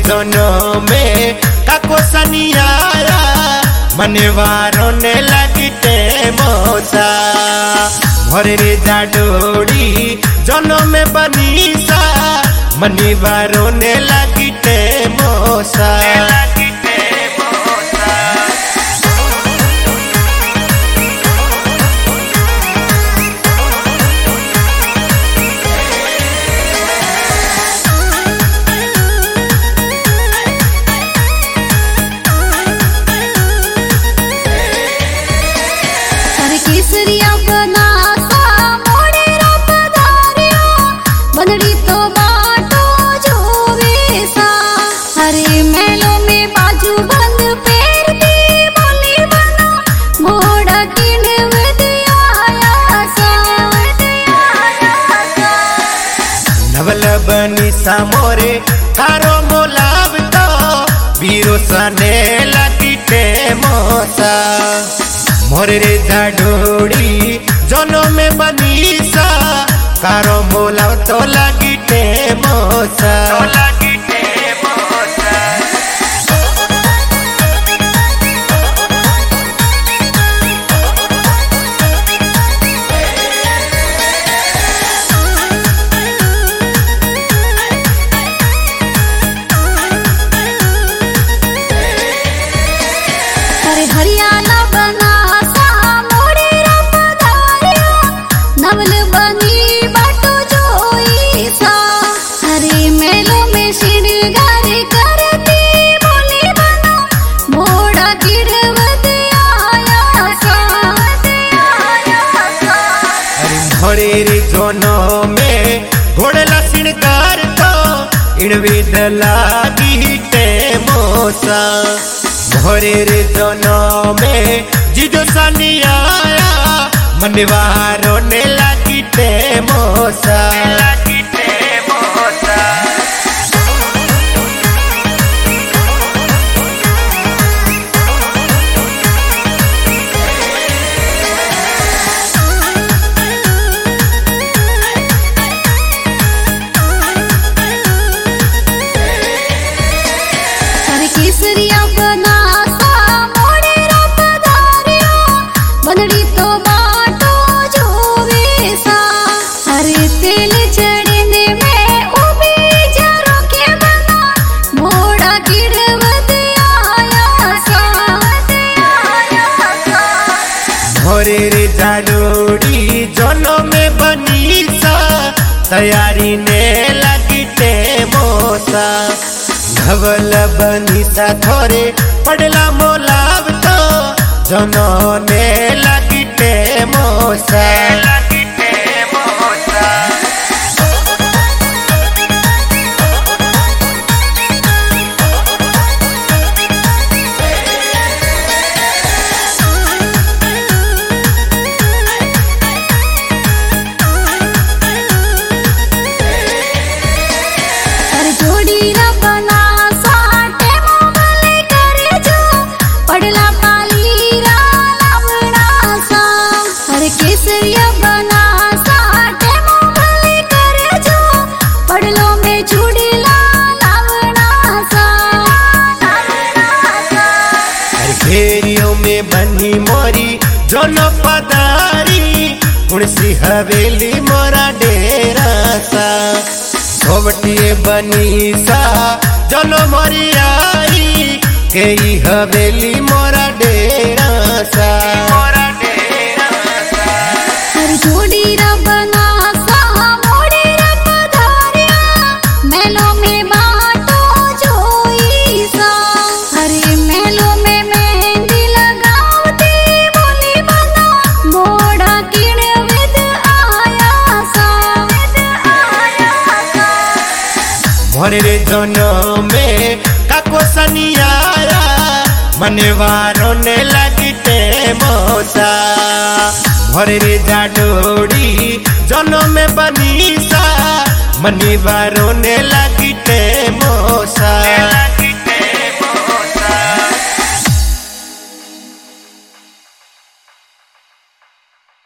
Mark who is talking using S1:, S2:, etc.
S1: दोनों में काको सनियाया मनवारों ने लगते मोसा भरे रे जाडोड़ी दोनों में बनीसा मनवारों ने लगते मोसा
S2: केसरिया बनासा मोडेरा पधारिया बनड़ी तो बाटो जोवे सा हरे मेलो में बाजू बंद पेरती बोली बना मोड़ा किन वदिया सा
S1: नवल बनी सामोरे थारो मोलाव तो वीरो सने लगते मोसा मोरे रे जाडोड़ी जोनो में बनीसा कारो मोलाव तो लगते मोसा
S2: हरे हरियाणा बना नवल बनी बाटो जोई सा हरे मेलो में श्रृंगार करती बोली बना मोड़ा गिरवत आया सा
S1: हरे भोरे रे जोनो में घोड़ला श्रृंगार तो इन विध लागीते मोसा भोरे रे जोनो में जिजो सनियाया मनवारों ने लगते मोसा
S2: हरे केसरिया बनासा मोडेरा पधारिया बनड़ी तो बाटो जोवे सा हरे तेल चढ़ने में उबी जरो के बना मोड़ा गिरवत आया सा
S1: भोरे रे जाडोड़ी जोनो में बनीसा तैयारी ने लगते मोसा धवल बनीसा थोरे पड़ला मोलाव तो जोनो ने लगते मोसा
S2: हरे जोड़ी रा बना साटे मोगले करे जो पड़ला पाली रा लावड़ा सा हरे केसरिया बना साटे मोगले करे जो पड़लो में चूड़ीला लावड़ा सा
S1: हर घेरियों में बनी मोरी जोनो पदारी कुणसी हवेली मोरा डेरा सा घोवटिए बनी सा जोनो मोरी आई कई हवेली मोरा डेरा सा
S2: हर जोड़ी रा बना सा मोडेरा पधारिया मेलो में बाटो जोई सा हरे मेलो में मेहंदी लगावती बोली बना मोड़ा किण विद आया सा
S1: भोरे रे दोनों में काको सनियाया मनवारों ने लगते मोसा भोरे रे जाडोड़ी जोनो में बनीसा मनवारों ने लगते